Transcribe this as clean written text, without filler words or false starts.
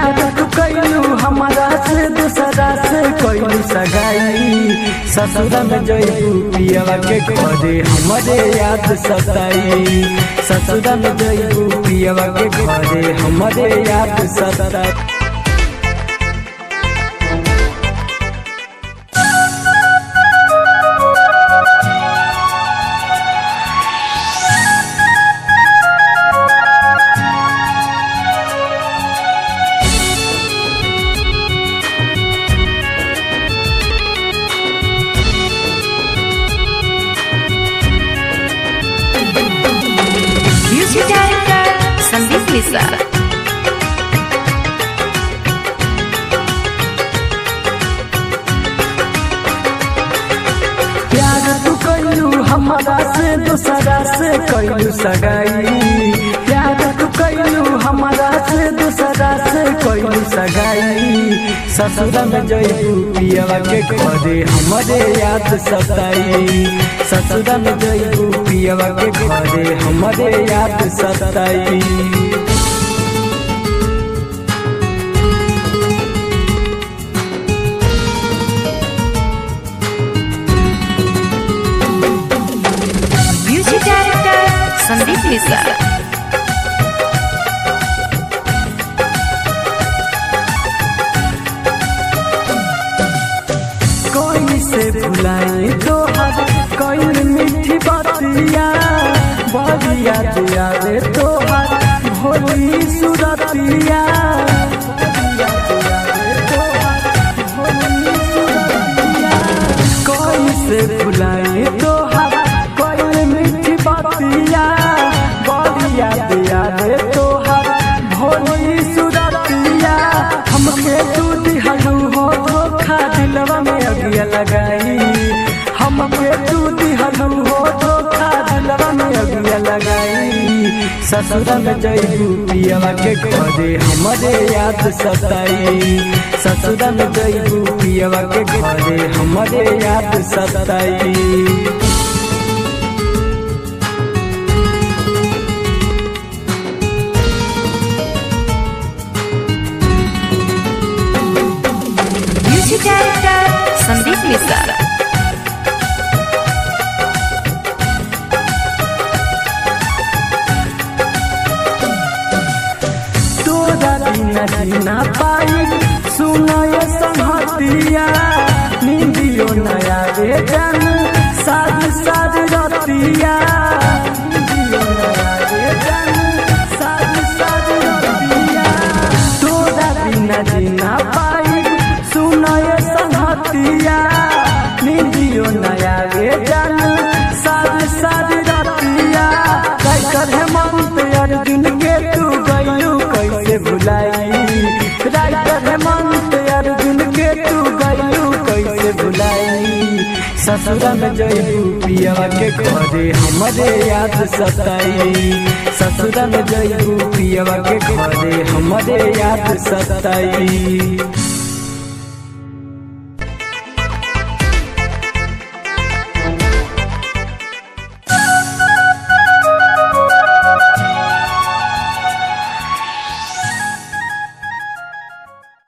प्यार तू कैलू हमारा से दूसरा से कैलू सगाई। ससुरा में जइबू पियवा के घरे हमरे याद सताई। ससुरा में जइबू पियवा के घरे हमरे याद सताई। Music director Sandeep Mishra. प्यार तू कैलू हमारा से दूसरा से कैलू सगाई। प्यार तू कैलू हमारा से दूसरा से कैलू सगाई। ससुरा में जइबू पियवा के घरे हमरे याद सताई। ससुरा में जइबू पियवा के घरे हमरे याद सताई। Music director Sandeep Mishra. कोई से भुलाई तोहर कोई मीठी बातिया। बड़ी याद आवे तोहर भोली सुरतिया। कोई से भुलाई तोहर कोई मीठी बातिया। बड़ी याद आवे तोहर भोली सुरतिया। हमके तू दिहलू हो धोखा दिलवा में अगिया लगाई। हमके तू दिहलू हो धोखा दिलवा में अगिया लगाई। ससुरा में जइबू पियवा के घरे हमरे याद सताई। ससुरा में जइबू पियवा के घरे हमरे याद सताई। Music director Sandeep Mishra. तोरा बिना जीना पाई सुनाय संहतिया। नींदियो नया रे जान सारी सारी रतिया। नींदियो नया रे जान सारी सारी रतिया। तोरा बिना जीना पाई सुनाय संहतिया। नींदियो नया रे जान सारी सारी रतिया। कैकर हेमंत अर्जुन के तू गइलू कैसे भुलाई। राइटर हेमंत अर्जुन के तू गइलू कैसे भुलाई। ससुरा में जइबू पियवा के घरे हमरे याद सताई। ससुरा में जइबू पियवा के घरे हमरे याद सताई।